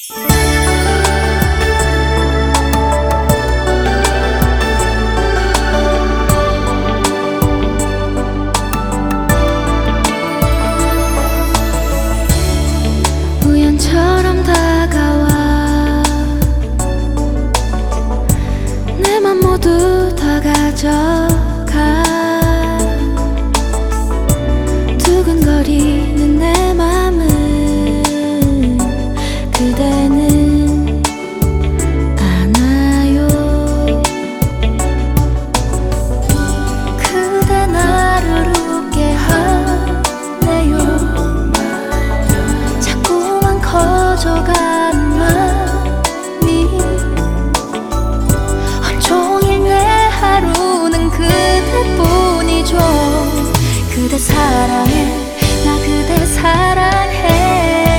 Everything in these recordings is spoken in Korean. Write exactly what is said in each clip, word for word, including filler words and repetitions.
우연처럼 다가와 내 맘 모두 다 가져가. 두근거리는 내 맘은 그대는 아나요. 그대 나를 웃게 하네요. 자꾸만 커져가는 맘이 온종일 내 하루는 그대뿐이죠. 그대 사랑해, 나 그대 사랑해.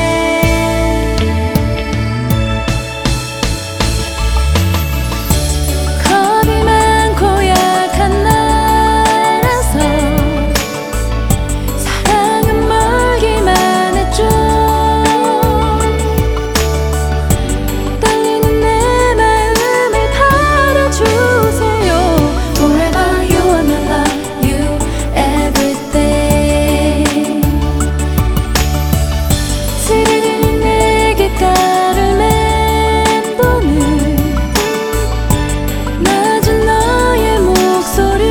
겁이 많고 약한 나라서 사랑은 멀기만 했죠. 떨리는 내 마음을 받아주세요. Forever you are my love, you everything. 스르르 내 귓가를 맴도는 낮은 너의 목소리.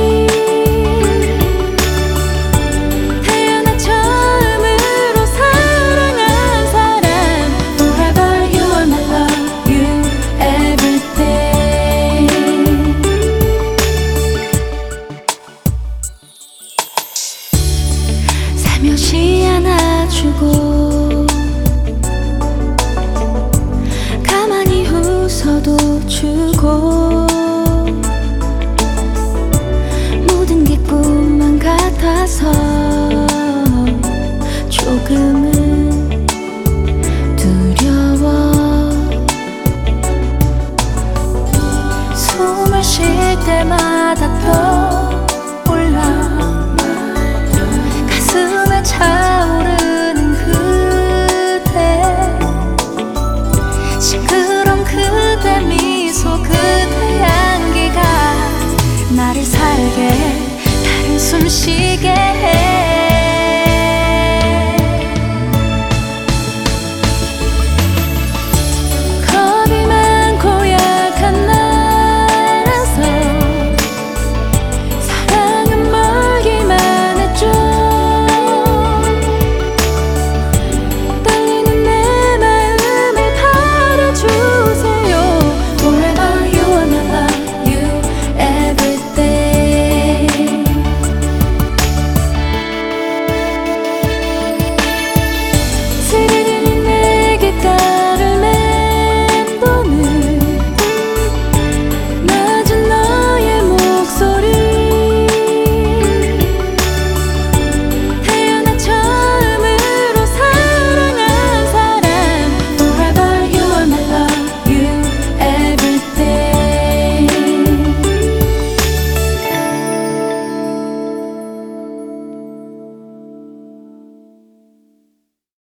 태어나 처음으로 사랑한 사람. Forever you are my love, you everything. 살며시 안아주고 가만히 웃어도 주고 모든 게 꿈만 같아서 조금은 두려워. 숨을 쉴 때마다 떠올라 가슴에 차오르는 그대. 싱그러운 그대 미소, 그대 향기가 나를 살게 해. 다른 숨쉬